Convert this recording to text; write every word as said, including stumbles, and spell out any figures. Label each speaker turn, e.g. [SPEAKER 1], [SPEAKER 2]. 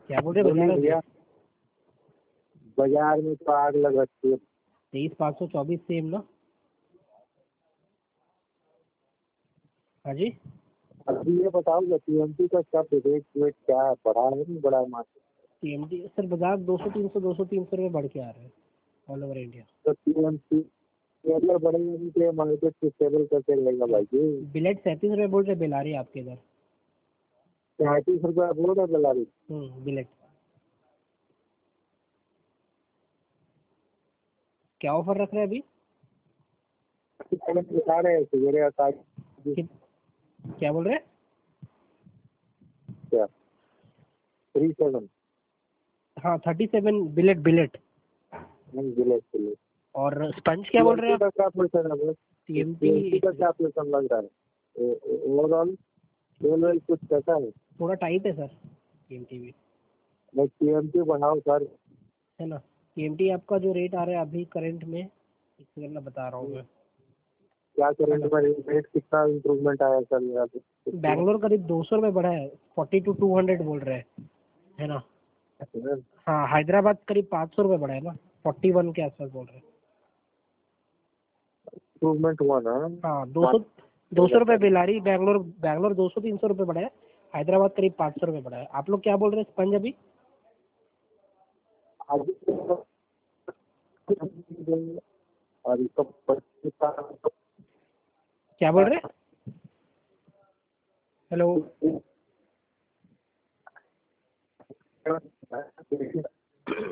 [SPEAKER 1] क्या बोल रहे हैं
[SPEAKER 2] बोलिए
[SPEAKER 1] बाजार
[SPEAKER 2] भैया, बाजार में तो आग लग रखी है।
[SPEAKER 1] तेईस पाँच सौ चौबीस सेम ना। हाँ जी।
[SPEAKER 2] अभी ये बताओ टीएमसी का क्या रेट वेट क्या है, बढ़ा है नहीं बढ़ा है मार्केट?
[SPEAKER 1] टीएमटी सर बाजार दो सौ तीन सौ दो सौ तीन सौ रुपये बढ़ के आ रहे हैं ऑल ओवर इंडिया।
[SPEAKER 2] तो टीएमसी अगर बढ़ेगा नहीं तो मार्केट को स्टेबल कैसे रहेगा भाई जी?
[SPEAKER 1] बिलेट सैंतीस रुपये बोल रहे बेलारी आपके इधर।
[SPEAKER 2] पैंतीस रुपया बोल रहा बेलारी।
[SPEAKER 1] हम्म बिलेट क्या ऑफर रख रहे हैं अभी?
[SPEAKER 2] बता रहे हैं सवेरे अट्ठाईस
[SPEAKER 1] कि, क्या बोल रहे हैं?
[SPEAKER 2] क्या थ्री सेवन
[SPEAKER 1] हाँ थर्टी सेवन बिलेट बिलेट।
[SPEAKER 2] नहीं बिलेट बिलेट।
[SPEAKER 1] और स्पंज क्या बोल रहे हैं
[SPEAKER 2] टीएमसी
[SPEAKER 1] आप?
[SPEAKER 2] का क्या पोजीशन है?
[SPEAKER 1] टीएमटी
[SPEAKER 2] टीएमसी का क्या पोजीशन लग रहा है ओवरऑल? लेवल कुछ कैसा है?
[SPEAKER 1] थोड़ा टाइट है सर टीएमटी भी,
[SPEAKER 2] नहीं टीएमसी बढ़ाओ सर।
[SPEAKER 1] है ना। टीएमटी आपका जो रेट आ रहा है अभी करंट में, एक सेकंड में बता रहा हूँ मैं।
[SPEAKER 2] क्या करेंगे रेट कितना इम्प्रूवमेंट आया सर यहाँ पे?
[SPEAKER 1] बैंगलोर करीब दो सौ रुपये बढ़ा है, फोर्टी टू टू हंड्रेड बोल रहे हैं, है ना। हाँ हैदराबाद करीब पाँच सौ रुपये बढ़ा है ना, फोर्टी वन के आसपास बोल रहे हैं।
[SPEAKER 2] इम्प्रूवमेंट हुआ ना?
[SPEAKER 1] हाँ दो सौ दो सौ रुपये बेलारी। बैंगलोर बैंगलोर दो सौ तीन सौ रुपये बढ़ा है। हैदराबाद करीब पाँच सौ रुपये बढ़ा है। आप लोग क्या बोल रहे हैं स्पंज अभी?
[SPEAKER 2] और इसका पच्चीस
[SPEAKER 1] क्या बोल रहे हैं? हेलो।